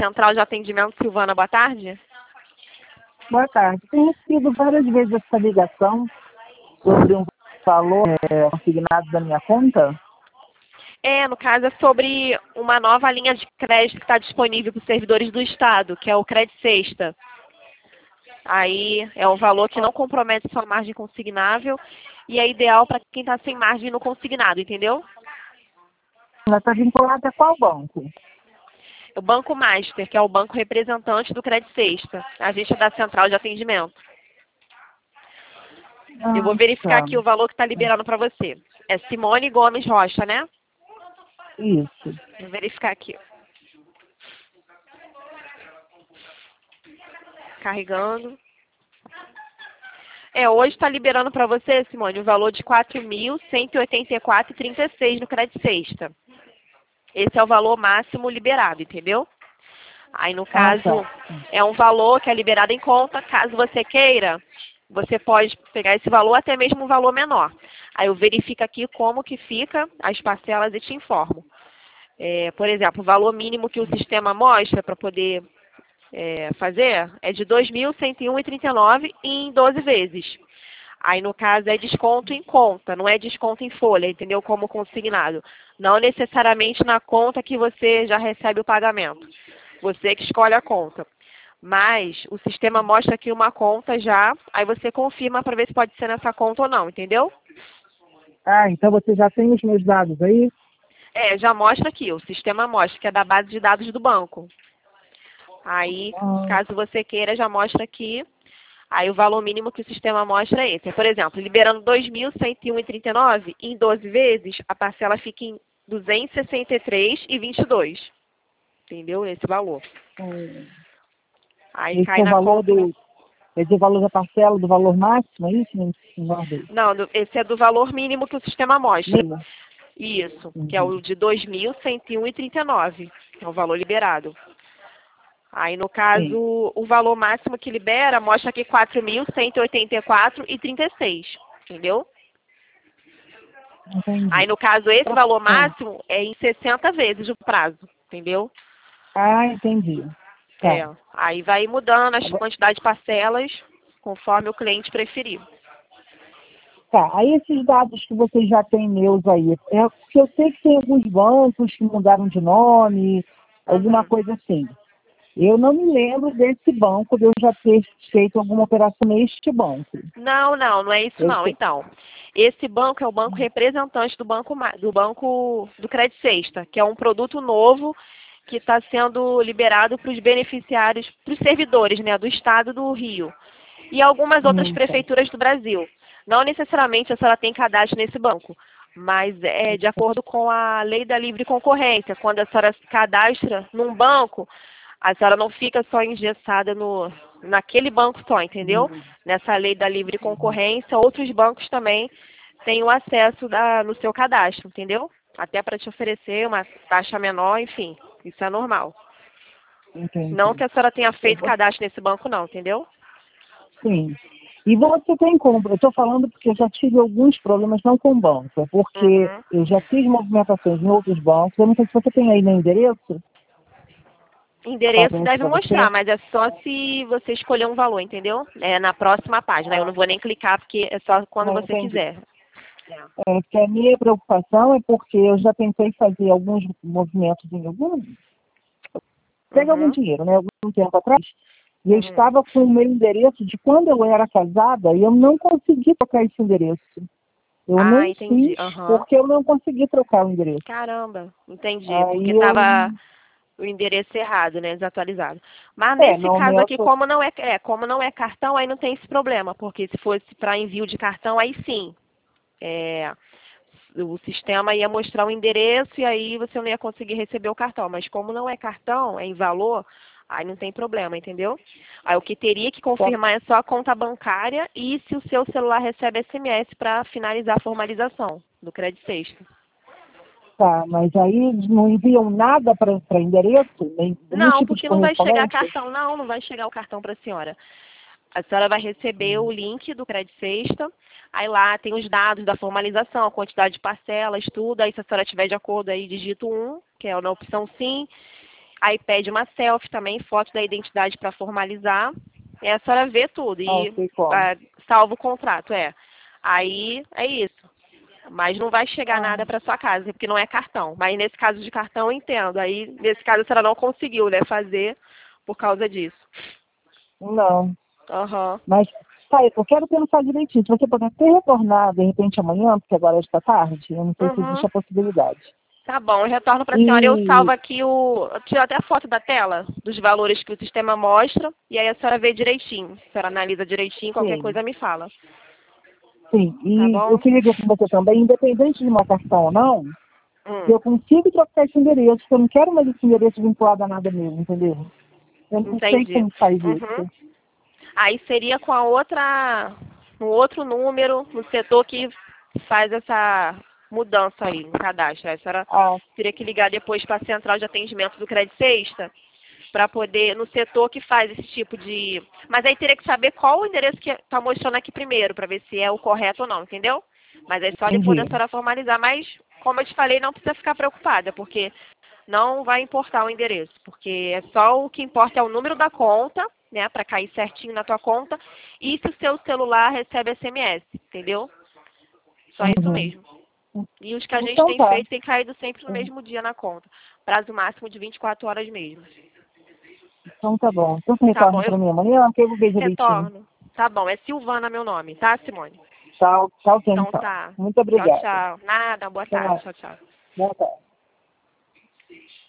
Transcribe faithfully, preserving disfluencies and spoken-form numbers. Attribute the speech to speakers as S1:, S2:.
S1: Central de Atendimento Silvana, boa tarde.
S2: Boa tarde. Tenho recebido várias vezes essa ligação sobre um valor é, consignado da minha conta.
S1: É, no caso é sobre uma nova linha de crédito que está disponível para os servidores do Estado, que é o Crédito Sexta. Aí é um valor que não compromete sua margem consignável e é ideal para quem está sem margem no consignado, entendeu?
S2: Ela está vinculada a qual banco?
S1: O Banco Master, que é o banco representante do Crédito Sexta, agência da Central de Atendimento.
S2: Ah,
S1: Eu vou verificar
S2: tá.
S1: aqui o valor que está liberando para você. É Simone Gomes Rocha, né?
S2: Isso.
S1: Vou verificar aqui. Carregando. É, hoje está liberando para você, Simone, o valor de quatro mil cento e oitenta e quatro reais e trinta e seis centavos no Crédito Sexta. Esse é o valor máximo liberado, entendeu? Aí, no
S2: Ah,
S1: caso,
S2: tá.
S1: é um valor que é liberado em conta. Caso você queira, você pode pegar esse valor, até mesmo um valor menor. Aí eu verifico aqui como que fica as parcelas e te informo. É, por exemplo, o valor mínimo que o sistema mostra para poder é, fazer é de dois mil cento e um reais e trinta e nove centavos em doze vezes. Aí, no caso, é desconto em conta, não é desconto em folha, entendeu? Como consignado. Não necessariamente na conta que você já recebe o pagamento. Você que escolhe a conta. Mas o sistema mostra aqui uma conta já, aí você confirma para ver se pode ser nessa conta ou não, entendeu?
S2: Ah, então você já tem os meus dados aí?
S1: É, já mostra aqui, o sistema mostra que é da base de dados do banco. Aí,
S2: Ah,
S1: caso você queira, já mostra aqui. Aí o valor mínimo que o sistema mostra é esse. Por exemplo, liberando dois mil cento e um reais e trinta e nove centavos, em doze vezes, a parcela fica em duzentos e sessenta e três reais e vinte e dois centavos. Entendeu? Esse valor.
S2: hum.
S1: Aí
S2: Esse
S1: cai
S2: é o
S1: na
S2: valor
S1: conta.
S2: do. Esse é o valor da parcela, do valor máximo, é isso? Não, não guardei.
S1: Não, do- esse é do valor mínimo que o sistema mostra.
S2: Mínimo.
S1: Isso, que é
S2: Uhum.
S1: o de dois mil cento e um reais e trinta e nove centavos. É o valor liberado. Aí, no
S2: Sim,
S1: caso, o valor máximo que libera mostra aqui quatro mil cento e oitenta e quatro reais e trinta e seis centavos. Entendeu? Aí,
S2: entendi.
S1: no caso, esse valor
S2: Ah,
S1: máximo é em sessenta vezes o prazo. Entendeu?
S2: ah, entendi. Tá.
S1: É. Aí vai mudando as
S2: Agora,
S1: quantidades de parcelas conforme o cliente preferir.
S2: tá. Aí esses dados que vocês já têm meus aí, é porque eu sei que tem alguns bancos que mudaram de nome, alguma
S1: Uhum.
S2: coisa assim. Eu não me lembro desse banco, de eu já ter feito alguma operação neste banco.
S1: Não, não, não é isso
S2: Eu
S1: não.
S2: sei.
S1: Então, esse banco é o banco representante do banco Ma- do banco do Crédito Sexta, que é um produto novo que está sendo liberado para os beneficiários, para os servidores, né, do Estado do Rio e algumas outras
S2: Hum, tá.
S1: prefeituras do Brasil. Não necessariamente a senhora tem cadastro nesse banco, mas é de acordo com a lei da livre concorrência. Quando a senhora se cadastra num banco, a senhora não fica só engessada no, naquele banco só, entendeu?
S2: Hum,
S1: Nessa lei da livre concorrência, outros bancos também têm o acesso da, no seu cadastro, entendeu? Até para te oferecer uma taxa menor, enfim, isso é normal. Não
S2: entendi.
S1: que a senhora tenha
S2: Eu
S1: feito
S2: vou-
S1: cadastro nesse banco não, entendeu?
S2: Sim. E você tem como? Eu estou falando porque eu já tive alguns problemas não com o banco, é porque
S1: Uhum.
S2: eu já fiz movimentações em outros bancos. Eu não sei se você tem aí meu endereço,
S1: Endereço
S2: aparece
S1: deve
S2: para você.
S1: mostrar, mas é só se você escolher um valor, entendeu? É na próxima página. Eu não vou nem clicar porque é só quando
S2: Não
S1: você
S2: entendi.
S1: quiser. É.
S2: É, que a minha preocupação é porque eu já tentei fazer alguns movimentos em algum, pegar algum
S1: Uhum.
S2: dinheiro, né, algum tempo atrás, e eu
S1: Uhum.
S2: estava com o meu endereço de quando eu era casada e eu não consegui trocar esse endereço. Eu
S1: Ah,
S2: nem
S1: entendi.
S2: fiz
S1: Aham.
S2: porque eu não consegui trocar o endereço.
S1: Caramba, entendi. Porque
S2: Aí eu,
S1: estava o endereço errado, né? Desatualizado. Mas
S2: é,
S1: nesse
S2: no
S1: caso aqui,
S2: momento,
S1: como não é, é, como não é cartão, aí não tem esse problema. Porque se fosse para envio de cartão, aí sim. É, o sistema ia mostrar o endereço e aí você não ia conseguir receber o cartão. Mas como não é cartão, é em valor, aí não tem problema, entendeu? Aí o que teria que
S2: tá,
S1: confirmar é só a conta bancária e se o seu celular recebe S M S para finalizar a formalização do Crédito Sexta.
S2: tá, mas aí eles não enviam nada para endereço, nem, nenhum
S1: Não,
S2: tipo de
S1: porque não vai chegar
S2: correspondência?
S1: cartão. Não, não vai chegar o cartão para a senhora. A senhora vai receber o link do Crédito Sexta. Aí lá tem os dados da formalização, a quantidade de parcelas, tudo. Aí se a senhora estiver de acordo, aí digita um, que é na opção sim. Aí pede uma selfie também, foto da identidade para formalizar. E a senhora vê tudo. E
S2: Ah, sei como.
S1: ah, salva o contrato, é. Aí é isso. Mas não vai chegar
S2: Ah.
S1: nada para sua casa, porque não é cartão. Mas nesse caso de cartão eu entendo. Aí, nesse caso, a senhora não conseguiu, né, fazer por causa disso.
S2: Não.
S1: Aham.
S2: Mas, tá, eu quero pensar direitinho. Se você puder até retornar, de repente, amanhã, porque agora está tarde, eu não sei se
S1: Uhum.
S2: existe a possibilidade.
S1: Tá bom, eu retorno para a
S2: E...
S1: senhora. Eu salvo aqui o... Eu tiro até a foto da tela, dos valores que o sistema mostra, e aí a senhora vê direitinho. A senhora analisa direitinho, qualquer
S2: Sim.
S1: coisa me fala.
S2: Sim,
S1: Tá
S2: e eu
S1: bom?
S2: queria ver com você também, independente de uma cartão ou não,
S1: Hum,
S2: eu consigo trocar esse endereço, porque eu não quero mais esse endereço vinculado a nada mesmo, entendeu? Eu não sei
S1: entendi.
S2: como faz
S1: Uhum.
S2: isso.
S1: Aí seria com a outra... No outro número, no setor que faz essa mudança aí no cadastro. Aí a senhora
S2: Ah,
S1: teria que ligar depois para a central de atendimento do Crédito Sexta, para poder, no setor que faz esse tipo de... Mas aí teria que saber qual o endereço que está mostrando aqui primeiro, para ver se é o correto ou não, entendeu? Mas aí só depois da
S2: entendi.
S1: senhora formalizar. Mas, como eu te falei, não precisa ficar preocupada, porque não vai importar o endereço, porque é só o que importa é o número da conta, né, para cair certinho na tua conta, e se o seu celular recebe S M S, entendeu? Só isso
S2: Uhum.
S1: mesmo. E os que a gente
S2: Então
S1: tem
S2: tá.
S1: feito tem caído sempre no mesmo dia na conta. Prazo máximo de vinte e quatro horas mesmo.
S2: Então tá bom. Então você
S1: Tá bom,
S2: retorna
S1: eu
S2: para mim amanhã, que eu vou ver direitinho.
S1: retorno. Tá bom, é Silvana meu nome, tá, Simone?
S2: Tchau, tchau,
S1: Então
S2: então.
S1: tá.
S2: Muito
S1: Tchau,
S2: obrigada.
S1: tchau. Nada, boa tarde.
S2: Tchau.
S1: Tchau, tchau.
S2: Boa tarde.